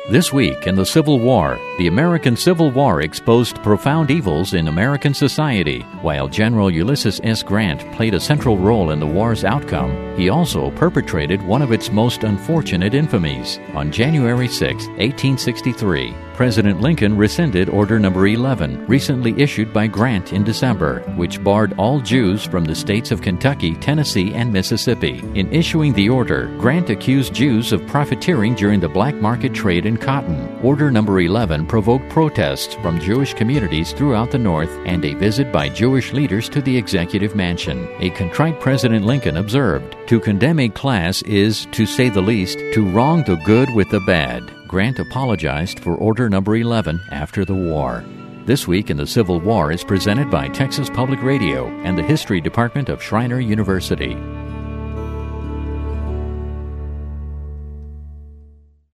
This week in the Civil War, the American Civil War exposed profound evils in American society. While General Ulysses S. Grant played a central role in the war's outcome, he also perpetrated one of its most unfortunate infamies. On January 6, 1863, President Lincoln rescinded Order No. 11, recently issued by Grant in December, which barred all Jews from the states of Kentucky, Tennessee, and Mississippi. In issuing the order, Grant accused Jews of profiteering during the black market trade in cotton. Order No. 11 provoked protests from Jewish communities throughout the North and a visit by Jewish leaders to the Executive Mansion. A contrite President Lincoln observed, "To condemn a class is, to say the least, to wrong the good with the bad." Grant apologized for Order No. 11 after the war. This Week in the Civil War is presented by Texas Public Radio and the History Department of Schreiner University.